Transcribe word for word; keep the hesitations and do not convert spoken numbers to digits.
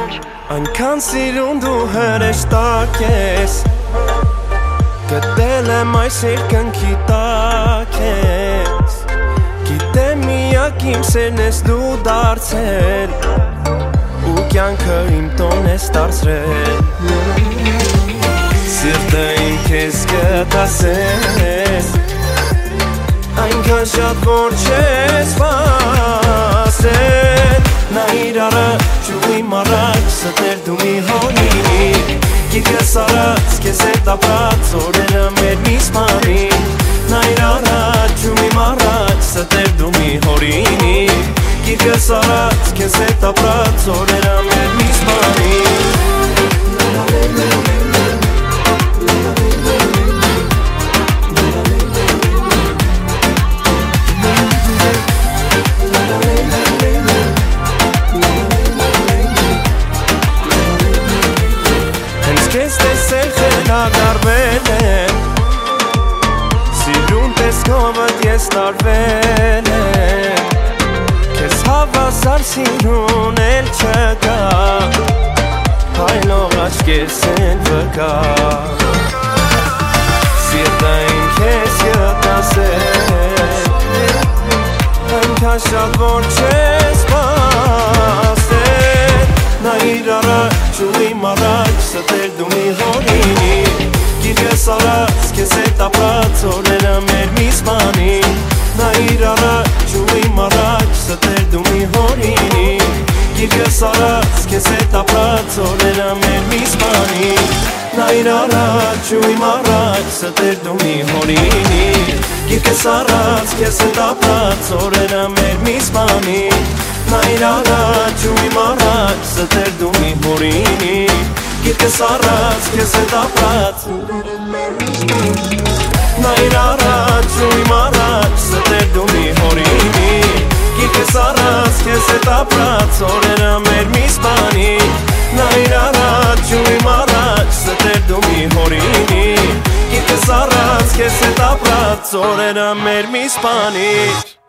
Այնքան սիրուն դու հրեշտակ ես, գտել եմ այս երկնքի տակ ես, գիտեմ միակ իմ սերն ես դու դարձել, ու կյանքը իմ տոն ես դարձրել, սիրտը իմ քեզ կտասես, այնքան շատ որ չես վասել, նայիր առաջ ու իմ առաջ ստեր դու մի հորինի, գիրկս արած կեզ հետ ապրած օրերը մեր մի սպանին, նայիր առաջ ու իմ առաջ ստեր դու մի հորինի, գիրկս արած կեզ հետ ապրած օրերը մեր մի սպանին. Քեզ տեսել խելագարվել եմ, սիրուն տեսքովդ ես տարվել եմ, քեզ հավասար սիրուն էլ չկա, հայլող աչքես են վկա, սիրտը իմ քեզ գտասել, այնքան շատ որ չես սպասել, նայիր առաջ ու իմ առաջ ստեր դու մի հորինի, գիրկս արած կեզ հետ ապրած օրերը մեր մի սպանին, նայիր առաջ ու իմ առաջ ստեր դու մի հորինի, գիրկս արած կեզ հետ ապրած օրերը մեր մի սպանին, նայիր առաջ ու իմ առաջ ստեր դու մի հորինի, գիրկս արած կեզ հետ ապրած օրերը մեր մի սպանին, նայիր առաջ ու իմ առաջ ստեր դու մի հորինի, գիրկս արած կեզ հետ ապրած նայիր առաջ ու իմ առաջ ստեր դու մի հորինի, գիրկս արած կեզ հետ ապրած օրերը մեր մի սպանին, նայիր առաջ ու իմ առաջ ստեր դու մի հորինի, գիրկս արած կեզ հետ ապրած օրերը մեր մի սպանին.